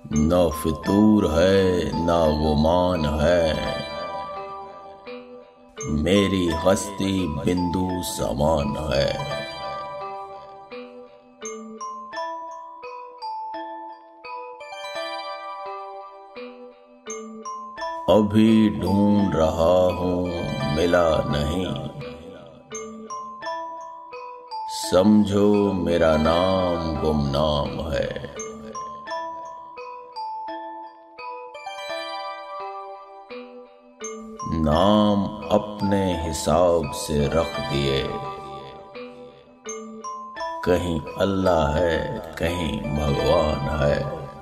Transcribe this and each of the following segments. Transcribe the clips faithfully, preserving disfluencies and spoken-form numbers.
न फितूर है न गुमान है, मेरी हस्ती बिंदु समान है। अभी ढूंढ रहा हूँ मिला नहीं, समझो मेरा नाम गुमनाम है। नाम अपने हिसाब से रख दिए, कहीं अल्लाह है कहीं भगवान है।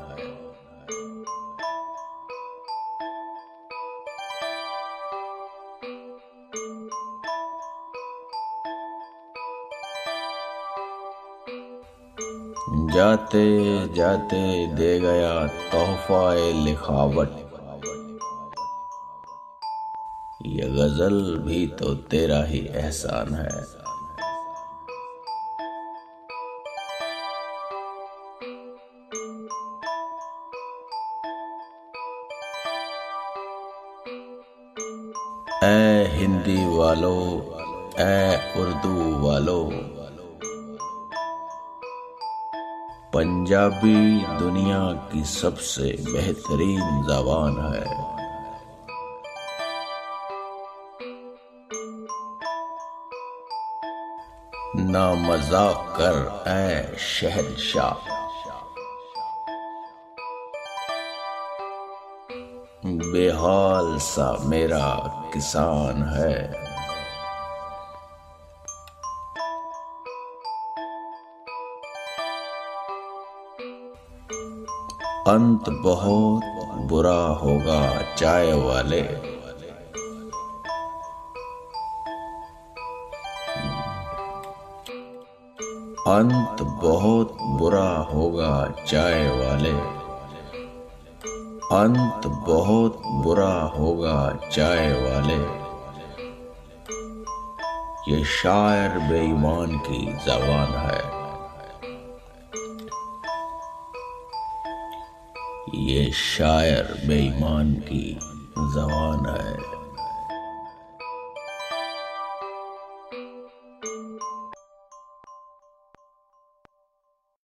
जाते जाते दे गया तोहफा-ए लिखावट, ये गजल भी तो तेरा ही एहसान है। ऐ हिंदी वालों, ऐ उर्दू वालों, पंजाबी दुनिया की सबसे बेहतरीन ज़बान है। ना मजाक कर ऐ शहंशाह, बेहाल सा मेरा किसान है। अंत बहुत बुरा होगा चाय वाले, अंत बहुत बुरा होगा चाय वाले, अंत बहुत बुरा होगा चाय वाले। ये शायर बेईमान की ज़बान है, ये शायर बेईमान की ज़बान है।